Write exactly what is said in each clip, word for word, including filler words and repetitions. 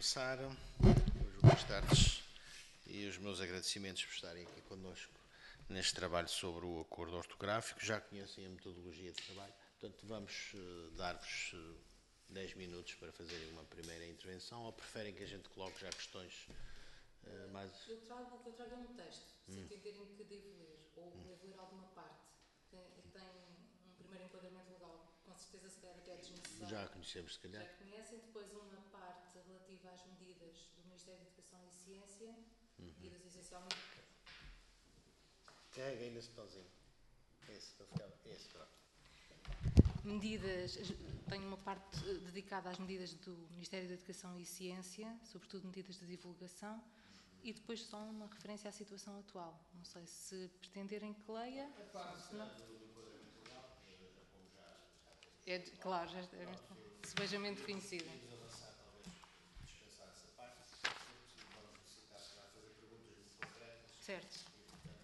começar. Hoje, boas tardes e os meus agradecimentos por estarem aqui connosco neste trabalho sobre o acordo ortográfico. Já conhecem a metodologia de trabalho, portanto vamos uh, dar-vos uh, dez minutos para fazerem uma primeira intervenção, ou preferem que a gente coloque já questões uh, mais... Eu trago o que eu trago é um texto, se hum. entenderem que devo ler, ou hum. devo ler alguma parte. Tem, tem um primeiro enquadramento legal, com certeza se calhar até é desnecessário. Já conhecemos, se calhar. Já conhecem, depois uma parte relativa às medidas do Ministério da Educação e Ciência, uhum. medidas essencialmente... Carrega ainda esse pauzinho. Esse, para ficar... Esse, pronto. Medidas, tenho uma parte dedicada às medidas do Ministério da Educação e Ciência, sobretudo medidas de divulgação, e depois só uma referência à situação atual. Não sei se pretenderem que leia. A parte não... do enquadramento legal, já como já... É, claro, já é sebejamente conhecida. Podemos avançar, talvez, dispensar essa parte, vamos necessitar, se calhar, fazer perguntas muito concretas. Certo.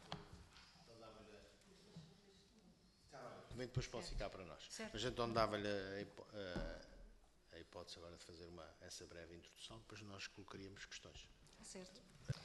Também depois pode ficar para nós. Certo. Mas então dava-lhe a, a, a hipótese agora de fazer uma, essa breve introdução, depois nós colocaríamos questões. Certo.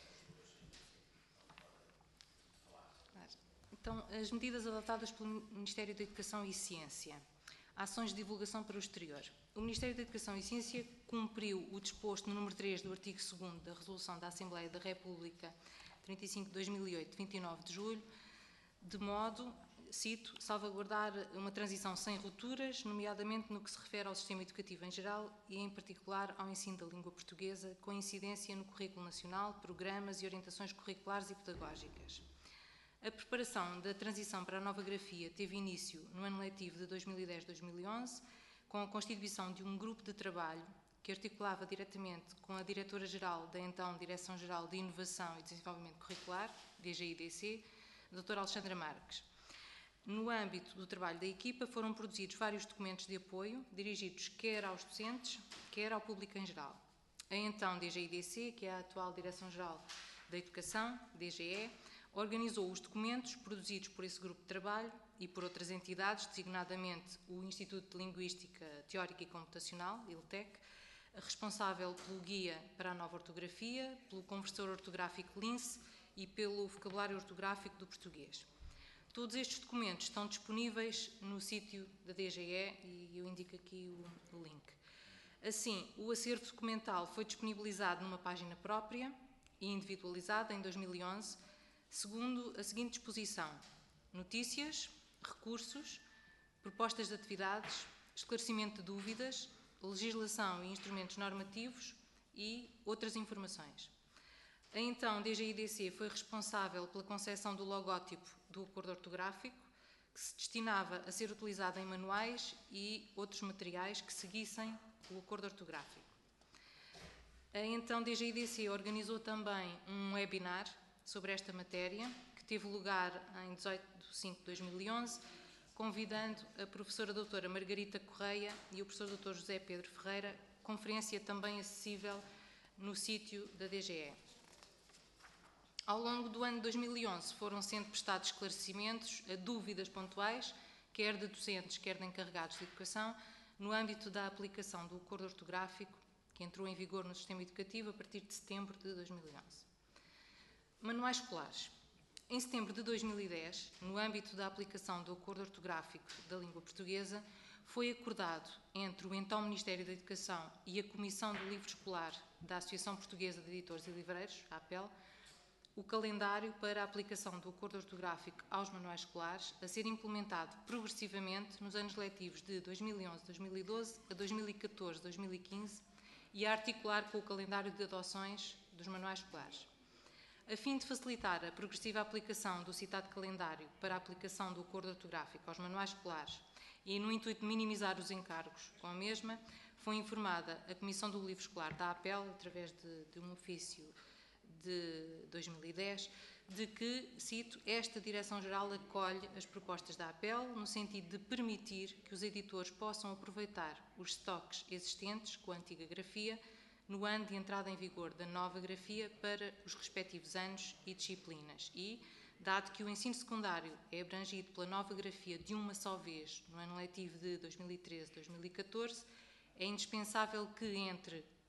Então, as medidas adotadas pelo Ministério da Educação e Ciência. Ações de divulgação para o exterior. O Ministério da Educação e Ciência cumpriu o disposto no número três do artigo segundo da Resolução da Assembleia da República trinta e cinco de dois mil e oito, de vinte e nove de julho, de modo... cito, salvaguardar uma transição sem rupturas, nomeadamente no que se refere ao sistema educativo em geral e, em particular, ao ensino da língua portuguesa, com incidência no currículo nacional, programas e orientações curriculares e pedagógicas. A preparação da transição para a nova grafia teve início no ano letivo de dois mil e dez a dois mil e onze, com a constituição de um grupo de trabalho que articulava diretamente com a Diretora-Geral da então Direção-Geral de Inovação e Desenvolvimento Curricular, D G I D C, a doutora Alexandra Marques. No âmbito do trabalho da equipa, foram produzidos vários documentos de apoio, dirigidos quer aos docentes, quer ao público em geral. A então D G I D C, que é a atual Direção-Geral da Educação, D G E, organizou os documentos produzidos por esse grupo de trabalho e por outras entidades, designadamente o Instituto de Linguística Teórica e Computacional, ILTEC, responsável pelo Guia para a Nova Ortografia, pelo Conversor Ortográfico Lince e pelo Vocabulário Ortográfico do Português. Todos estes documentos estão disponíveis no sítio da D G E e eu indico aqui o, o link. Assim, o acervo documental foi disponibilizado numa página própria e individualizada em dois mil e onze, segundo a seguinte disposição: notícias, recursos, propostas de atividades, esclarecimento de dúvidas, legislação e instrumentos normativos e outras informações. A então D G I D C foi responsável pela concepção do logótipo do acordo ortográfico, que se destinava a ser utilizado em manuais e outros materiais que seguissem o acordo ortográfico. A então D G I D C organizou também um webinar sobre esta matéria, que teve lugar em dezoito de cinco de dois mil e onze, convidando a professora doutora Margarita Correia e o professor doutor José Pedro Ferreira, conferência também acessível no sítio da D G E. Ao longo do ano de dois mil e onze foram sendo prestados esclarecimentos a dúvidas pontuais, quer de docentes, quer de encarregados de educação, no âmbito da aplicação do acordo ortográfico, que entrou em vigor no sistema educativo a partir de setembro de dois mil e onze. Manuais escolares. Em setembro de dois mil e dez, no âmbito da aplicação do acordo ortográfico da língua portuguesa, foi acordado entre o então Ministério da Educação e a Comissão do Livro Escolar da Associação Portuguesa de Editores e Livreiros, a APEL, o calendário para a aplicação do acordo ortográfico aos manuais escolares, a ser implementado progressivamente nos anos letivos de dois mil e onze a dois mil e doze a dois mil e catorze a dois mil e quinze e a articular com o calendário de adoções dos manuais escolares. A fim de facilitar a progressiva aplicação do citado calendário para a aplicação do acordo ortográfico aos manuais escolares e no intuito de minimizar os encargos com a mesma, foi informada a Comissão do Livro Escolar da APEL, através de, de um ofício de dois mil e dez, de que, cito, esta Direção-Geral acolhe as propostas da APEL no sentido de permitir que os editores possam aproveitar os estoques existentes com a antiga grafia no ano de entrada em vigor da nova grafia para os respectivos anos e disciplinas e, dado que o ensino secundário é abrangido pela nova grafia de uma só vez no ano letivo de dois mil e treze a dois mil e catorze, é indispensável que entre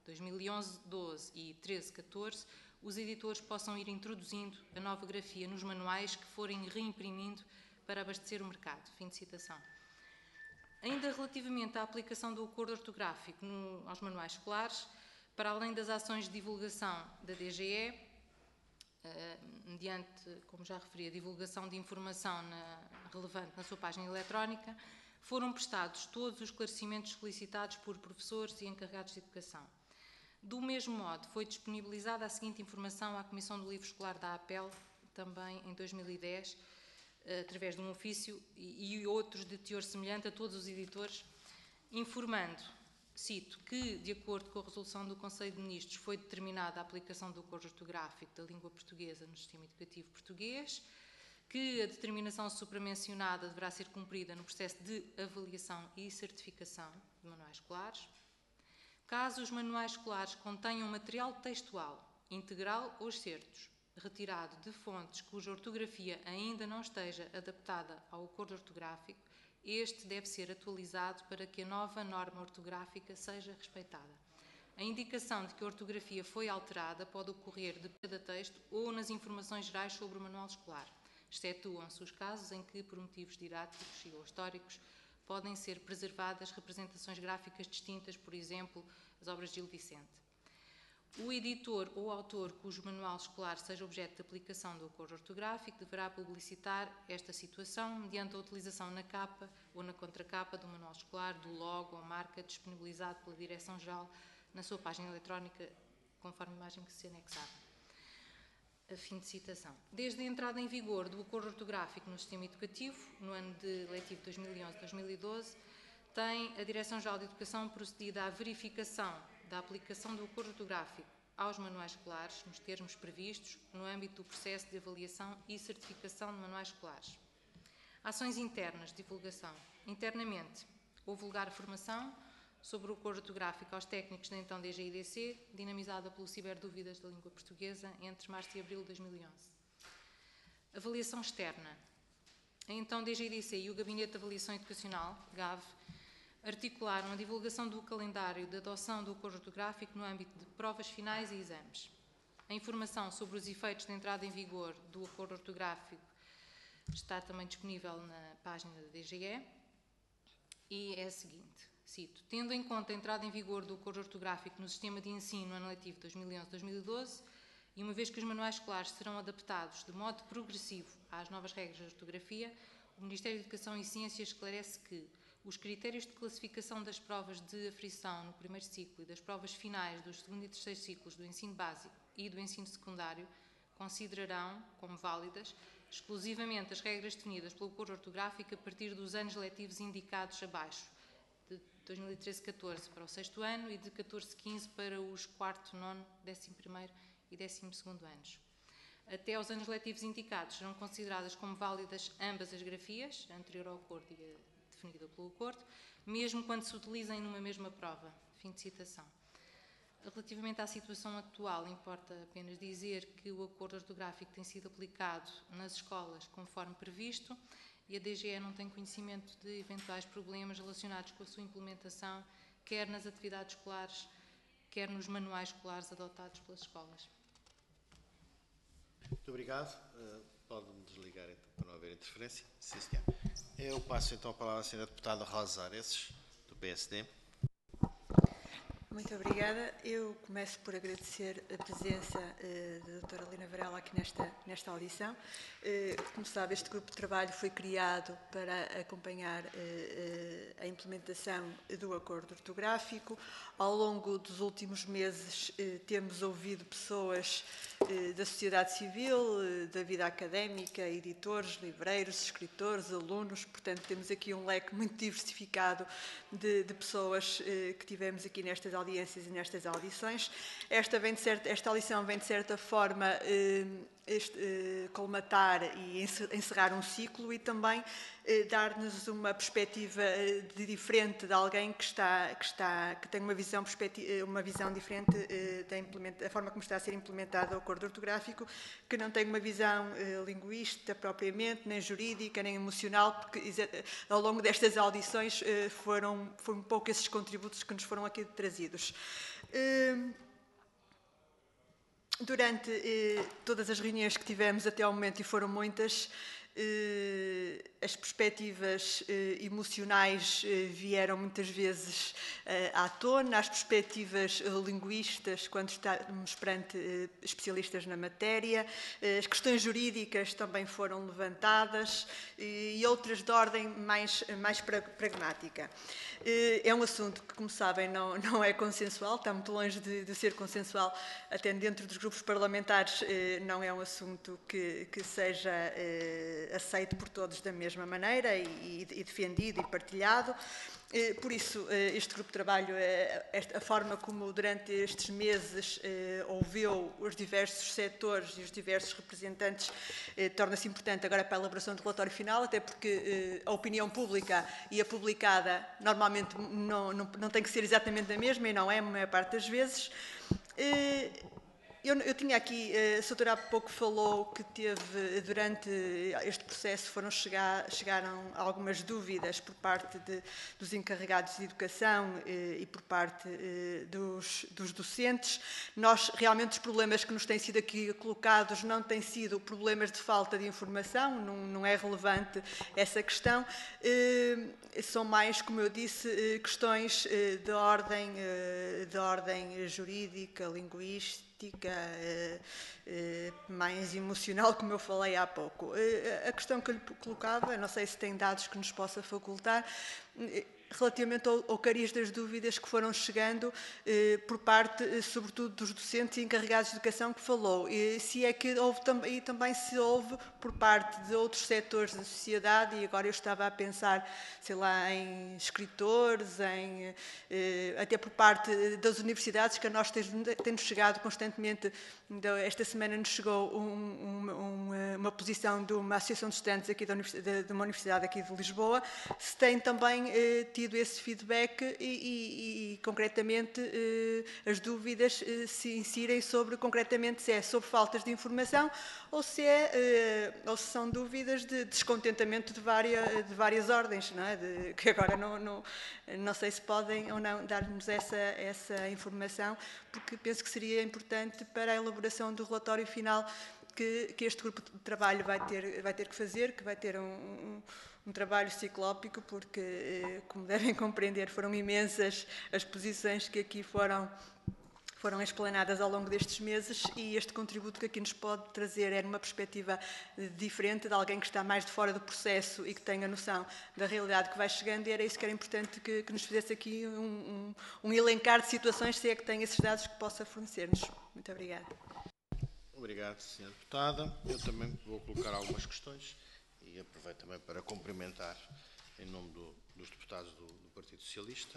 dois mil e onze doze e treze catorze, os editores possam ir introduzindo a nova grafia nos manuais que forem reimprimindo para abastecer o mercado. Fim de citação. Ainda relativamente à aplicação do acordo ortográfico no, aos manuais escolares, para além das ações de divulgação da D G E, eh, mediante, como já referi, a divulgação de informação na, relevante na sua página eletrónica, foram prestados todos os esclarecimentos solicitados por professores e encarregados de educação. Do mesmo modo, foi disponibilizada a seguinte informação à Comissão do Livro Escolar da APEL, também em dois mil e dez, através de um ofício e outros de teor semelhante a todos os editores, informando, cito, que, de acordo com a resolução do Conselho de Ministros, foi determinada a aplicação do acordo ortográfico da língua portuguesa no sistema educativo português, que a determinação supramencionada deverá ser cumprida no processo de avaliação e certificação de manuais escolares. Caso os manuais escolares contenham material textual, integral ou excertos, retirado de fontes cuja ortografia ainda não esteja adaptada ao acordo ortográfico, este deve ser atualizado para que a nova norma ortográfica seja respeitada. A indicação de que a ortografia foi alterada pode ocorrer de cada texto ou nas informações gerais sobre o manual escolar, excetuam-se os casos em que, por motivos didáticos ou históricos, podem ser preservadas representações gráficas distintas, por exemplo, as obras de Gil Vicente. O editor ou autor cujo manual escolar seja objeto de aplicação do acordo ortográfico deverá publicitar esta situação mediante a utilização na capa ou na contracapa do manual escolar, do logo ou marca disponibilizado pela Direção-Geral na sua página eletrónica, conforme a imagem que se anexava. A fim de citação. Desde a entrada em vigor do acordo ortográfico no sistema educativo, no ano de letivo dois mil e onze dois mil e doze, tem a Direção-Geral de Educação procedido à verificação da aplicação do acordo ortográfico aos manuais escolares, nos termos previstos, no âmbito do processo de avaliação e certificação de manuais escolares. Ações internas de divulgação. Internamente, houve lugar a formação sobre o acordo ortográfico aos técnicos da então D G I D C, dinamizada pelo Ciberdúvidas da Língua Portuguesa entre março e abril de dois mil e onze. Avaliação externa. A então D G I D C e o Gabinete de Avaliação Educacional, G A V, articularam a divulgação do calendário de adoção do acordo ortográfico no âmbito de provas finais e exames. A informação sobre os efeitos da entrada em vigor do acordo ortográfico está também disponível na página da D G E e é a seguinte, cito, tendo em conta a entrada em vigor do acordo ortográfico no sistema de ensino no ano letivo dois mil e onze dois mil e doze e uma vez que os manuais escolares serão adaptados de modo progressivo às novas regras de ortografia, o Ministério da Educação e Ciências esclarece que os critérios de classificação das provas de aferição no primeiro ciclo e das provas finais dos segundo e terceiro ciclos do ensino básico e do ensino secundário considerarão como válidas exclusivamente as regras definidas pelo acordo ortográfico a partir dos anos letivos indicados abaixo, de dois mil e treze catorze para o sexto ano e de catorze quinze para os quarto, nono, décimo primeiro e décimo segundo anos. Até aos anos letivos indicados serão consideradas como válidas ambas as grafias, a anterior ao acordo e a definida pelo acordo, mesmo quando se utilizem numa mesma prova. Fim de citação. Relativamente à situação atual, importa apenas dizer que o acordo ortográfico tem sido aplicado nas escolas conforme previsto e a D G E não tem conhecimento de eventuais problemas relacionados com a sua implementação, quer nas atividades escolares, quer nos manuais escolares adotados pelas escolas. Muito obrigado. Uh, Pode-me desligar então para não haver interferência. Sim, senhor. Eu passo então a palavra à senhora deputada Rosa Areces, do P S D. Muito obrigada. Eu começo por agradecer a presença uh, da doutora Helena Varela aqui nesta, nesta audição. Uh, como sabe, este grupo de trabalho foi criado para acompanhar uh, uh, a implementação do acordo ortográfico. Ao longo dos últimos meses uh, temos ouvido pessoas uh, da sociedade civil, uh, da vida académica, editores, livreiros, escritores, alunos. Portanto, temos aqui um leque muito diversificado de, de pessoas uh, que tivemos aqui nestas audiências audiências e nestas audições. Esta, vem de certa, esta audição vem, de certa forma, eh, este, eh, colmatar e encerrar um ciclo e também eh, dar-nos uma perspectiva de diferente de alguém que, está, que, está, que tem uma visão, uma visão diferente eh, da, da forma como está a ser implementado o acordo ortográfico, que não tem uma visão eh, linguística propriamente, nem jurídica, nem emocional, porque ao longo destas audições eh, foram, foram um pouco esses contributos que nos foram aqui trazidos. Durante eh, todas as reuniões que tivemos até ao momento, e foram muitas, eh, as perspectivas eh, emocionais eh, vieram muitas vezes eh, à tona, as perspectivas eh, linguistas, quando estamos perante eh, especialistas na matéria, eh, as questões jurídicas também foram levantadas eh, e outras de ordem mais, mais pra, pragmática. Eh, é um assunto que, como sabem, não, não é consensual, está muito longe de, de ser consensual, até dentro dos grupos parlamentares eh, não é um assunto que, que seja eh, aceito por todos da mesma maneira e, e defendido e partilhado. Eh, por isso, eh, este grupo de trabalho, eh, esta, a forma como durante estes meses eh, ouviu os diversos setores e os diversos representantes eh, torna-se importante agora para a elaboração do relatório final, até porque eh, a opinião pública e a publicada normalmente não, não, não tem que ser exatamente a mesma, e não é a maior parte das vezes. Eh, Eu, eu tinha aqui, a doutora há pouco falou que teve, durante este processo, foram chegar, chegaram algumas dúvidas por parte de, dos encarregados de educação eh, e por parte eh, dos, dos docentes. Nós, realmente, os problemas que nos têm sido aqui colocados não têm sido problemas de falta de informação, não, não é relevante essa questão. Eh, são mais, como eu disse, eh, questões eh, de ordem, eh, de ordem jurídica, linguística, mais emocional, como eu falei há pouco. A questão que eu lhe colocava, não sei se tem dados que nos possa facultar, relativamente ao, ao cariz das dúvidas que foram chegando eh, por parte, eh, sobretudo, dos docentes e encarregados de educação que falou. E se é que houve também, e também se houve por parte de outros setores da sociedade, e agora eu estava a pensar, sei lá, em escritores, em, eh, até por parte das universidades, que a nós tem-nos chegado constantemente. Esta semana nos chegou um, um, uma posição de uma associação de estudantes aqui da universidade, de uma universidade aqui de Lisboa, se tem também eh, tido esse feedback e, e, e concretamente, eh, as dúvidas eh, se incidem sobre, concretamente, se é sobre faltas de informação ou se, é, eh, ou se são dúvidas de descontentamento de várias, de várias ordens, não é? De, que agora não, não, não sei se podem ou não dar-nos essa, essa informação, porque penso que seria importante para a elaboração do relatório final que, que este grupo de trabalho vai ter, vai ter que fazer, que vai ter um, um um trabalho ciclópico, porque, como devem compreender, foram imensas as posições que aqui foram, foram explanadas ao longo destes meses, e este contributo que aqui nos pode trazer é numa perspectiva diferente, de alguém que está mais de fora do processo e que tenha noção da realidade que vai chegando, e era isso que era importante que, que nos fizesse aqui um, um, um elencar de situações, se é que tem esses dados que possa fornecer-nos. Muito obrigada. Obrigado, senhora Deputada. Eu também vou colocar algumas questões. E aproveito também para cumprimentar, em nome do, dos deputados do, do Partido Socialista.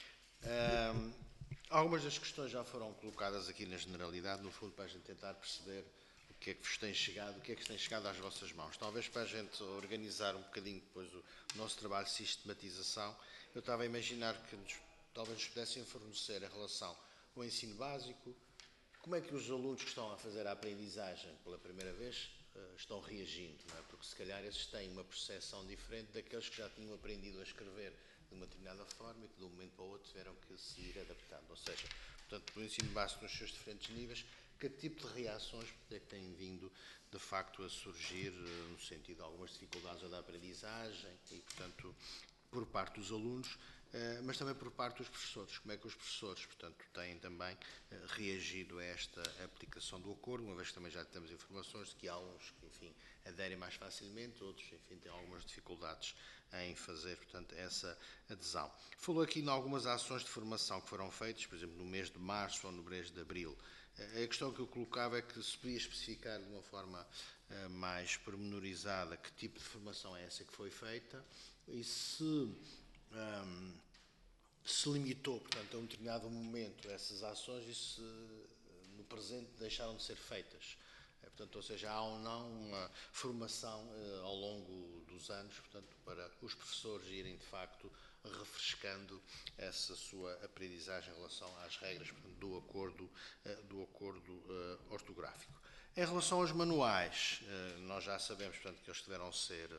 Um, algumas das questões já foram colocadas aqui na generalidade, no fundo, para a gente tentar perceber o que é que vos tem chegado, o que é que tem chegado às vossas mãos. Talvez para a gente organizar um bocadinho depois o nosso trabalho de sistematização, eu estava a imaginar que nos, talvez nos pudessem fornecer, em relação ao ensino básico, como é que os alunos que estão a fazer a aprendizagem pela primeira vez estão reagindo, não é? Porque se calhar esses têm uma percepção diferente daqueles que já tinham aprendido a escrever de uma determinada forma e que de um momento para o outro tiveram que se ir adaptando. Ou seja, portanto, no ensino básico nos seus diferentes níveis, que tipo de reações é que têm vindo de facto a surgir no sentido de algumas dificuldades da aprendizagem e, portanto, por parte dos alunos, mas também por parte dos professores. Como é que os professores, portanto, têm também reagido a esta aplicação do acordo, uma vez que também já temos informações de que há uns que, enfim, aderem mais facilmente, outros, enfim, têm algumas dificuldades em fazer, portanto, essa adesão. Falou aqui em algumas ações de formação que foram feitas, por exemplo, no mês de março ou no mês de abril. A questão que eu colocava é que se podia especificar de uma forma mais pormenorizada que tipo de formação é essa que foi feita e se um, se limitou, portanto, a um determinado momento essas ações e se no presente deixaram de ser feitas. Portanto, ou seja, há ou não uma formação uh, ao longo dos anos, portanto, para os professores irem, de facto, refrescando essa sua aprendizagem em relação às regras, portanto, do acordo, uh, do acordo uh, ortográfico. Em relação aos manuais, uh, nós já sabemos, portanto, que eles deverão ser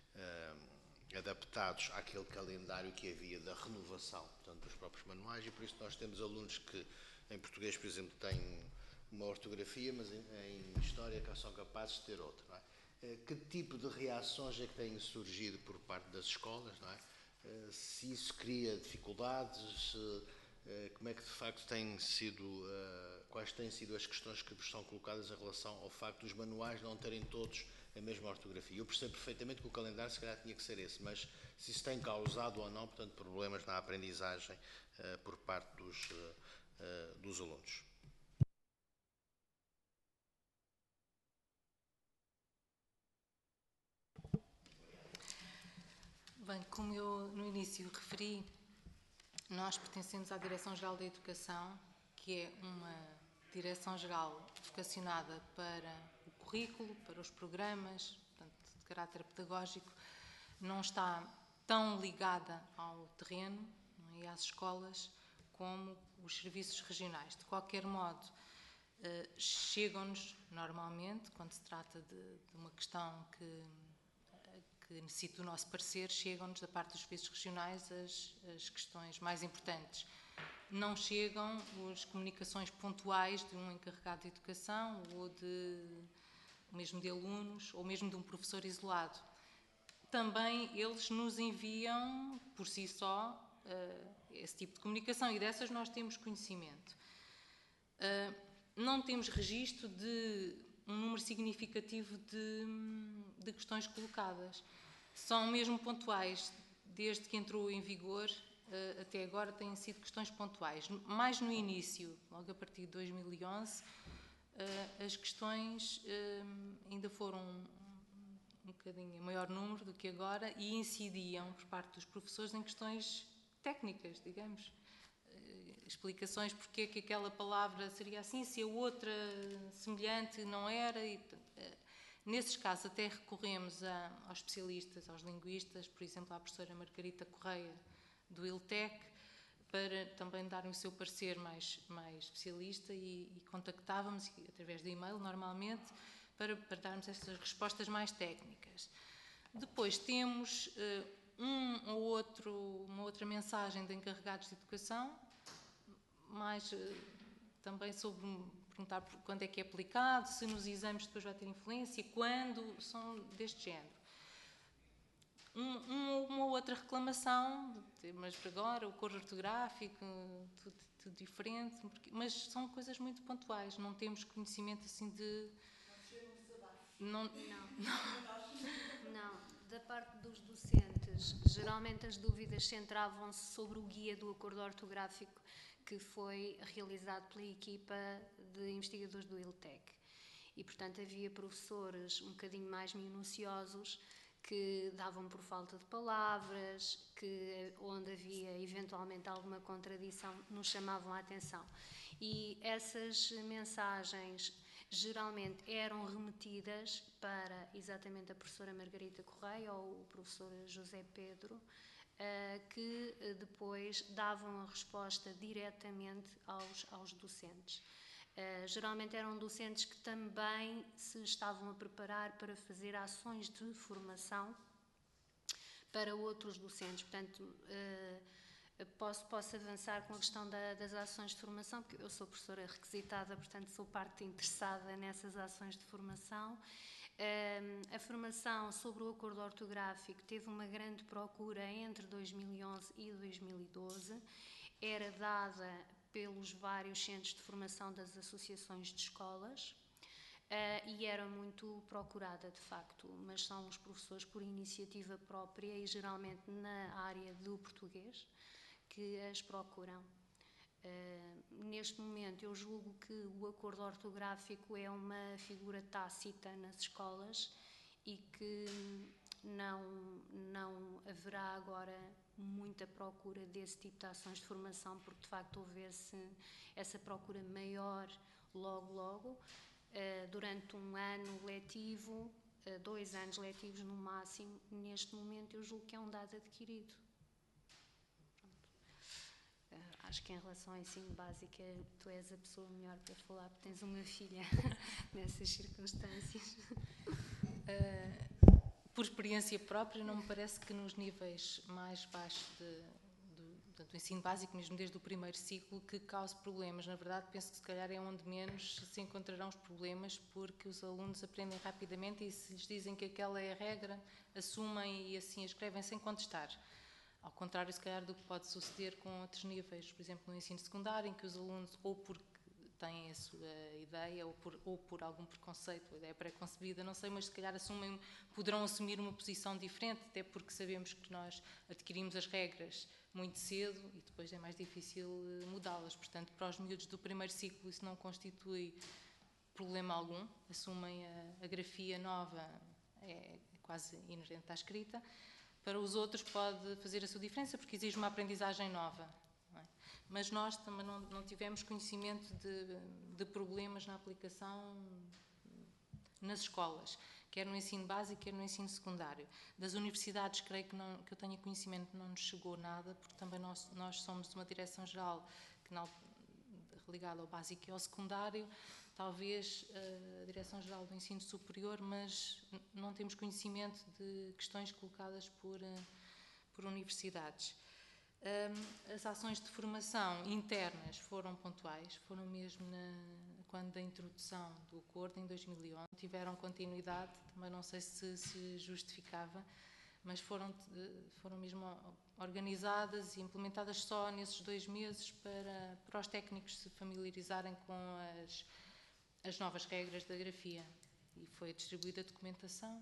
uh, adaptados àquele calendário que havia da renovação, portanto, dos próprios manuais, e por isso nós temos alunos que em português, por exemplo, têm uma ortografia, mas em, em história são capazes de ter outra, não é? Que tipo de reações é que têm surgido por parte das escolas, não é? Se isso cria dificuldades, como é que de facto têm sido, quais têm sido as questões que vos são colocadas em relação ao facto dos manuais não terem todos a mesma ortografia? Eu percebo perfeitamente que o calendário se calhar tinha que ser esse, mas se isso tem causado ou não, portanto, problemas na aprendizagem por parte dos, dos alunos. Bem, como eu no início referi, nós pertencemos à Direção-Geral da Educação, que é uma Direção-Geral vocacionada para o currículo, para os programas, portanto, de caráter pedagógico, não está tão ligada ao terreno, não é, e às escolas como os serviços regionais. De qualquer modo, eh, chegam-nos normalmente, quando se trata de, de uma questão que que necessita do nosso parecer, chegam-nos da parte dos serviços regionais as, as questões mais importantes. Não chegam as comunicações pontuais de um encarregado de educação ou de, mesmo de alunos ou mesmo de um professor isolado. Também eles nos enviam, por si só, uh, esse tipo de comunicação e dessas nós temos conhecimento. Uh, não temos registro de um número significativo de, de questões colocadas. São mesmo pontuais, desde que entrou em vigor uh, até agora têm sido questões pontuais. Mais no início, logo a partir de dois mil e onze, uh, as questões uh, ainda foram um bocadinho maior número do que agora e incidiam por parte dos professores em questões técnicas, digamos. Explicações porque é que aquela palavra seria assim, se a outra semelhante não era. E, nesses casos até recorremos a, aos especialistas, aos linguistas, por exemplo, à professora Margarita Correia do I L T E C, para também darem o seu parecer mais, mais especialista e, e contactávamos, através de e-mail normalmente, para, para darmos estas respostas mais técnicas. Depois temos uh, um ou outro, uma outra mensagem de encarregados de educação, mais uh, também sobre perguntar quando é que é aplicado, se nos exames depois vai ter influência, quando, são deste género. Um, um, uma outra reclamação, mas para agora, o cor ortográfico, tudo, tudo diferente, porque, mas são coisas muito pontuais, não temos conhecimento assim de... Não, não, não, não. Da parte dos docentes, geralmente as dúvidas centravam-se sobre o guia do acordo ortográfico que foi realizado pela equipa de investigadores do I L T E C. E, portanto, havia professores um bocadinho mais minuciosos que davam por falta de palavras, que, onde havia eventualmente alguma contradição, nos chamavam a atenção. E essas mensagens geralmente eram remetidas para exatamente a professora Margarita Correia ou o professor José Pedro, que depois davam a resposta diretamente aos, aos docentes. Uh, geralmente eram docentes que também se estavam a preparar para fazer ações de formação para outros docentes. Portanto, uh, posso, posso avançar com a questão da, das ações de formação, porque eu sou professora requisitada, portanto sou parte interessada nessas ações de formação. Uh, a formação sobre o acordo ortográfico teve uma grande procura entre dois mil e onze e dois mil e doze. Era dada pelos vários centros de formação das associações de escolas uh, e era muito procurada, de facto, mas são os professores por iniciativa própria e geralmente na área do português que as procuram. Uh, neste momento eu julgo que o acordo ortográfico é uma figura tácita nas escolas e que não, não haverá agora muita procura desse tipo de ações de formação, porque de facto houvesse essa procura maior logo logo, uh, durante um ano letivo, uh, dois anos letivos no máximo. Neste momento eu julgo que é um dado adquirido. Uh, acho que em relação ao ensino básico tu és a pessoa melhor para falar, porque tens uma filha nessas circunstâncias. Uh, Por experiência própria, não me parece que nos níveis mais baixos de, do, portanto, o ensino básico, mesmo desde o primeiro ciclo, que cause problemas. Na verdade, penso que se calhar é onde menos se encontrarão os problemas, porque os alunos aprendem rapidamente e se lhes dizem que aquela é a regra, assumem e assim a escrevem sem contestar. Ao contrário, se calhar, do que pode suceder com outros níveis, por exemplo, no ensino secundário, em que os alunos, ou porque têm a sua ideia, ou por, ou por algum preconceito, a ideia pré-concebida, não sei, mas se calhar assumem, poderão assumir uma posição diferente, até porque sabemos que nós adquirimos as regras muito cedo e depois é mais difícil mudá-las. Portanto, para os miúdos do primeiro ciclo isso não constitui problema algum, assumem a, a grafia nova, é quase inerente à escrita. Para os outros pode fazer a sua diferença, porque exige uma aprendizagem nova. Não é? Mas nós também não, não tivemos conhecimento de, de problemas na aplicação nas escolas, quer no ensino básico, quer no ensino secundário. Das universidades, creio que, não, que eu tenha conhecimento, não nos chegou nada, porque também nós, nós somos uma direção-geral que não, ligada ao básico e ao secundário, talvez a Direção-Geral do Ensino Superior, mas não temos conhecimento de questões colocadas por, por universidades. As ações de formação internas foram pontuais, foram mesmo na, quando da introdução do acordo, em dois mil e onze, tiveram continuidade, também não sei se se justificava, mas foram, foram mesmo organizadas e implementadas só nesses dois meses para, para os técnicos se familiarizarem com as, as novas regras da grafia. E foi distribuída a documentação.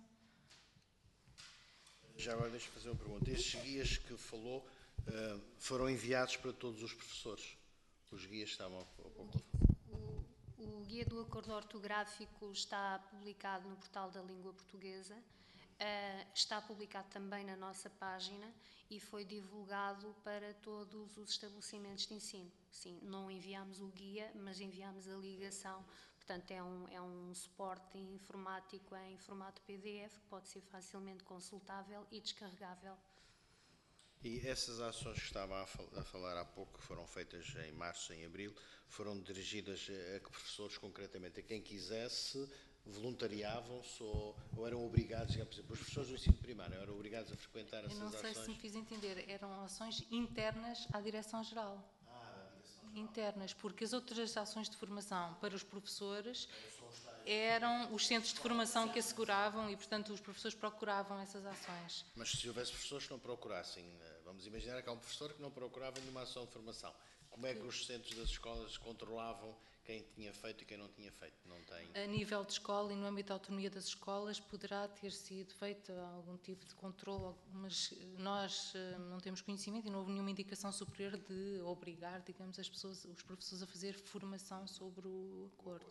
Já agora deixa-me fazer uma pergunta. Estes guias que falou uh, foram enviados para todos os professores? Os guias estavam a pouco. O, o guia do acordo ortográfico está publicado no portal da língua portuguesa. Uh, está publicado também na nossa página e foi divulgado para todos os estabelecimentos de ensino. Sim, não enviámos o guia, mas enviámos a ligação. Portanto, é um, é um suporte informático em formato P D F que pode ser facilmente consultável e descarregável. E essas ações que estava a, fal a falar há pouco, que foram feitas em março, em abril, foram dirigidas a que professores, concretamente, a quem quisesse, voluntariavam-se ou, ou eram obrigados, digamos, por exemplo, os professores do ensino primário eram obrigados a frequentar essas ações? Eu não sei ações? se me fiz entender, eram ações internas à Direção-Geral. Ah, da Direção-Geral. Internas, porque as outras ações de formação para os professores eram os centros de formação que asseguravam e, portanto, os professores procuravam essas ações. Mas se houvesse professores que não procurassem, vamos imaginar que há um professor que não procurava nenhuma ação de formação, como é que os centros das escolas controlavam quem tinha feito e quem não tinha feito? Não tem... A nível de escola e no âmbito da autonomia das escolas poderá ter sido feito algum tipo de controle, mas nós não temos conhecimento e não houve nenhuma indicação superior de obrigar, digamos, as pessoas, os professores a fazer formação sobre o acordo.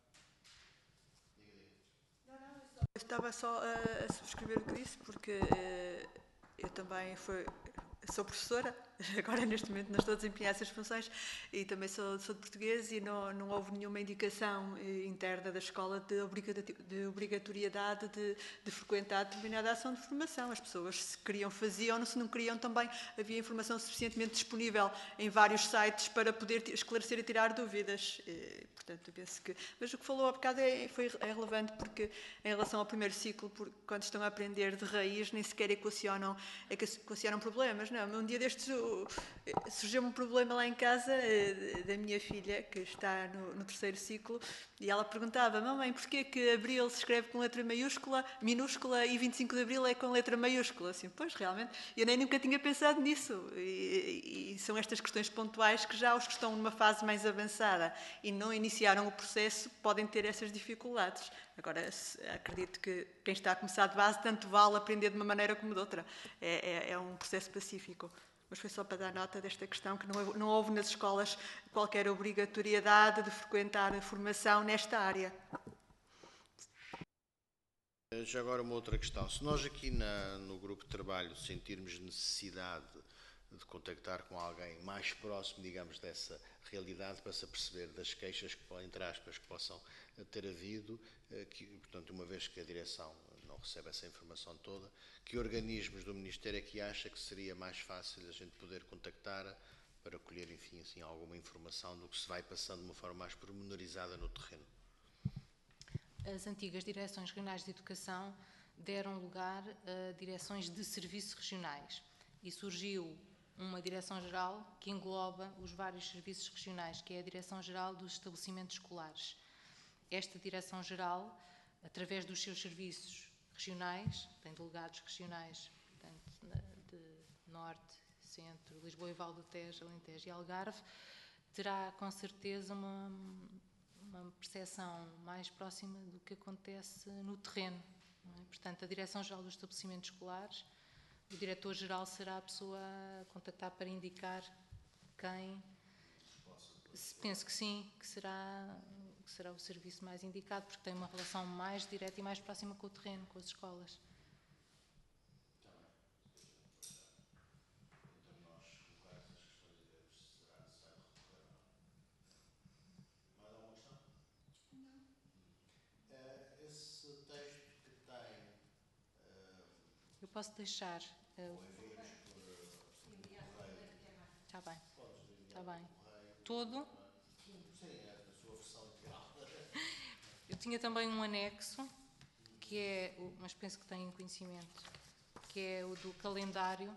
Eu estava só a, a subscrever o que disse, porque uh, eu também fui, sou professora, agora neste momento não estou a desempenhar essas funções, e também sou, sou de português e não, não houve nenhuma indicação uh, interna da escola de, de obrigatoriedade de, de frequentar determinada ação de formação. As pessoas, se queriam, faziam, se não queriam, também havia informação suficientemente disponível em vários sites para poder esclarecer e tirar dúvidas. Uh, Portanto, eu penso que... Mas o que falou há bocado é, foi, é relevante porque, em relação ao primeiro ciclo, por, quando estão a aprender de raiz, nem sequer equacionam, equacionam problemas. Não, um dia destes surgiu um problema lá em casa da minha filha, que está no, no terceiro ciclo, e ela perguntava: mamãe, porquê que Abril se escreve com letra maiúscula, minúscula, e vinte e cinco de Abril é com letra maiúscula? Assim, pois, realmente, eu nem nunca tinha pensado nisso. E, e são estas questões pontuais que já os que estão numa fase mais avançada e não iniciaram o processo podem ter essas dificuldades. Agora, acredito que quem está a começar de base tanto vale aprender de uma maneira como de outra. É, é, é um processo pacífico. Mas foi só para dar nota desta questão, que não, não houve nas escolas qualquer obrigatoriedade de frequentar a formação nesta área. Já agora uma outra questão. Se nós aqui na, no grupo de trabalho sentirmos necessidade de contactar com alguém mais próximo, digamos, dessa realidade, para se perceber das queixas, que, entre aspas, que possam ter havido, que, portanto, uma vez que a direção não recebe essa informação toda, que organismos do Ministério é que acha que seria mais fácil a gente poder contactar para colher, enfim, assim, alguma informação do que se vai passando de uma forma mais pormenorizada no terreno? As antigas direções regionais de educação deram lugar a direções de serviços regionais e surgiu uma direção-geral que engloba os vários serviços regionais, que é a Direção-Geral dos Estabelecimentos Escolares. Esta Direção-Geral, através dos seus serviços regionais, tem delegados regionais, portanto, de Norte, Centro, Lisboa e Val do Tejo, Alentejo e Algarve, terá com certeza uma, uma percepção mais próxima do que acontece no terreno. Não é? Portanto, a Direção-Geral dos Estabelecimentos Escolares, o Diretor-Geral será a pessoa a contactar para indicar quem, penso que sim, que será, que será o serviço mais indicado, porque tem uma relação mais direta e mais próxima com o terreno, com as escolas. Eu posso deixar. Está bem. Está bem. Todo. Eu tinha também um anexo, que é, mas penso que têm conhecimento, que é o do calendário.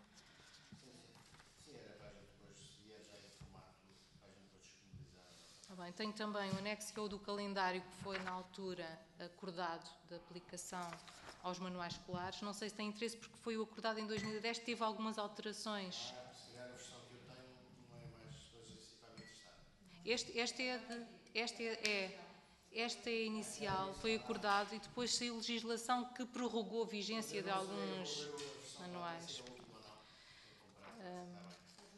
Tá bem. Tenho também um anexo que é o do calendário que foi na altura acordado da aplicação aos manuais escolares. Não sei se tem interesse porque foi o acordado em dois mil e dez, teve algumas alterações. Ah, se calhar a versão que eu tenho não é mais especificamente interessante. Este, este é, de, este é, é, esta é a inicial, foi acordado e depois saiu legislação que prorrogou a vigência de alguns manuais. Um,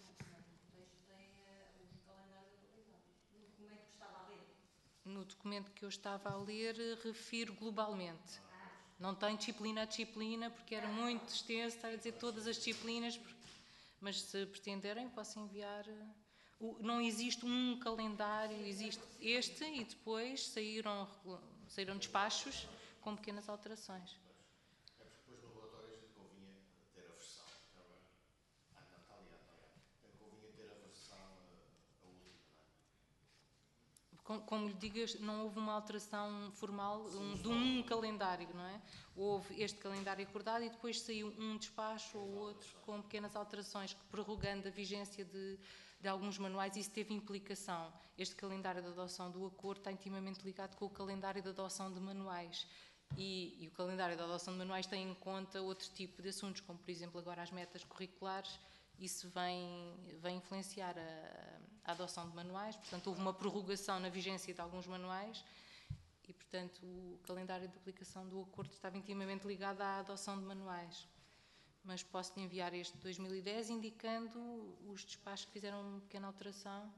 no documento que eu estava a ler, refiro globalmente. Não tem disciplina a disciplina, porque era muito extenso estar a dizer todas as disciplinas, mas se pretenderem, posso enviar. Não existe um calendário, existe este e depois saíram, saíram despachos com pequenas alterações. É porque depois no relatório a gente convinha ter a versão. Ah, não, está ali, está ali. Convinha ter a versão, a última, não é? Como, como lhe digo, não houve uma alteração formal um, de um calendário, não é? Houve este calendário acordado e depois saiu um despacho ou outro com pequenas alterações, que prorrogando a vigência de, de alguns manuais, isso teve implicação. Este calendário de adoção do acordo está intimamente ligado com o calendário de adoção de manuais. E, e o calendário de adoção de manuais tem em conta outro tipo de assuntos, como por exemplo agora as metas curriculares. Isso vem, vem influenciar a, a adoção de manuais, portanto houve uma prorrogação na vigência de alguns manuais e, portanto, o calendário de aplicação do acordo estava intimamente ligado à adoção de manuais. Mas posso-lhe enviar este de dois mil e dez, indicando os despachos que fizeram uma pequena alteração.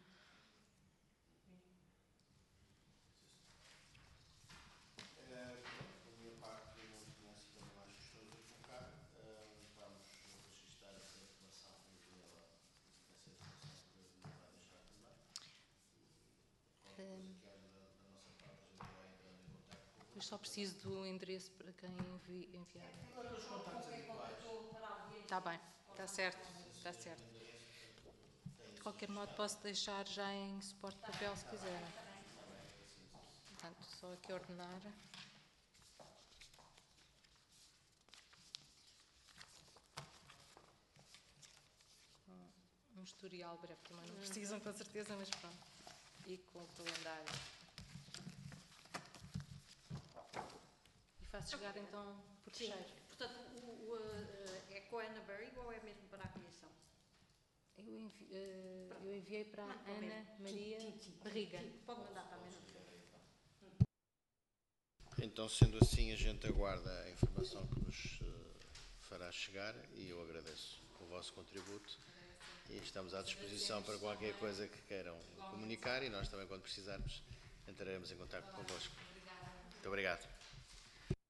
Eu só preciso do endereço para quem envi, enviar. Está bem, está certo, está certo. De qualquer modo, posso deixar já em suporte de papel se quiserem. Portanto, só aqui ordenar. Um historial breve também não precisam, com certeza, mas pronto. E com o calendário. Faço chegar então por fecheiro. Portanto, o, o, é com a Ana Barriga ou é mesmo para a Comissão? Eu, envi, uh, eu enviei para a Ana Maria sim, sim, sim. Barriga. Sim, pode mandar para a mesma. Então, sendo assim, a gente aguarda a informação que nos uh, fará chegar e eu agradeço o vosso contributo e estamos à disposição para qualquer coisa que queiram comunicar e nós também, quando precisarmos, entraremos em contato convosco. Muito obrigado.